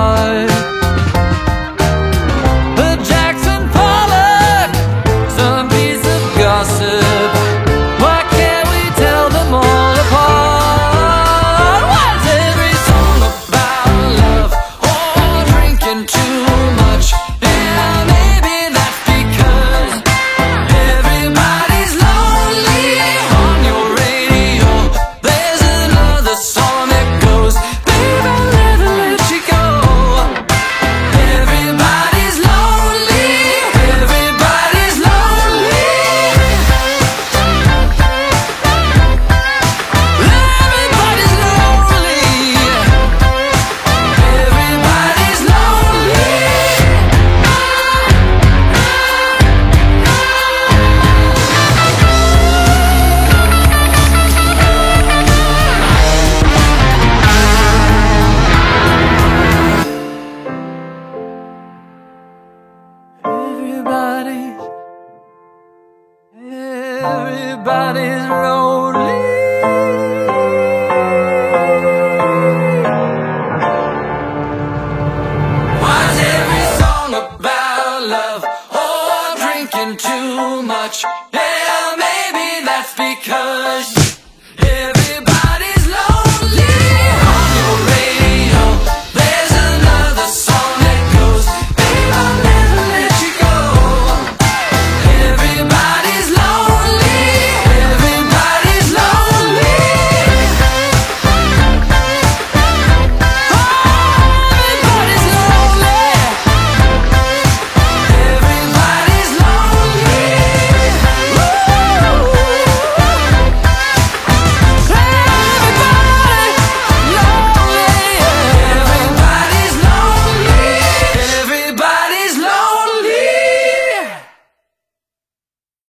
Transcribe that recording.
heart. The Jackson Pollock, some piece of gossip. Why can't we tell them all apart? Why's every song about love or drinking too much? Yeah, maybe that's because everybody's lonely. On your radio, there's another song that goes, babe, I'll never let you go. Everybody's lonely. Everybody's lonely. Everybody's lonely. Everybody's lonely. Everybody's lonely.